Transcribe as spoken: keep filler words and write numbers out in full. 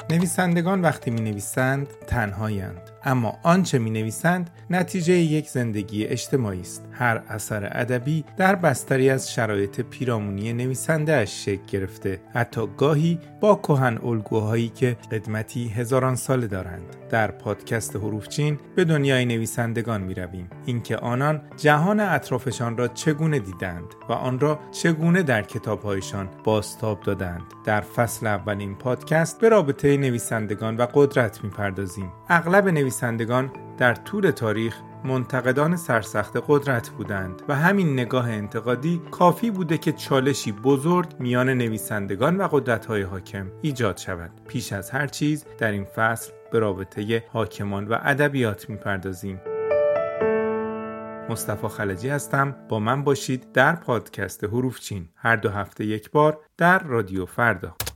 نویسندگان وقتی می نویسند تنهایند، اما آنچه می نویسند نتیجه یک زندگی اجتماعی است. هر اثر ادبی در بستری از شرایط پیرامونی نویسنده اش شکل گرفته، حتی گاهی با کهن الگوهایی که قدمتی هزاران ساله دارند. در پادکست حروفچین به دنیای نویسندگان می رویم، اینکه آنان جهان اطرافشان را چگونه دیدند و آن را چگونه در کتابهایشان بازتاب دادند. در فصل اول این پادکست به رابطه نویسندگان و قدرت می پردازیم. اغلب نویسندگان در طول تاریخ منتقدان سرسخت قدرت بودند و همین نگاه انتقادی کافی بوده که چالشی بزرگ میان نویسندگان و قدرت‌های حاکم ایجاد شود. پیش از هر چیز در این فصل به رابطه حاکمان و ادبیات می‌پردازیم. مصطفی خلجی هستم، با من باشید در پادکست حروفچین، هر دو هفته یک بار در رادیو فردا.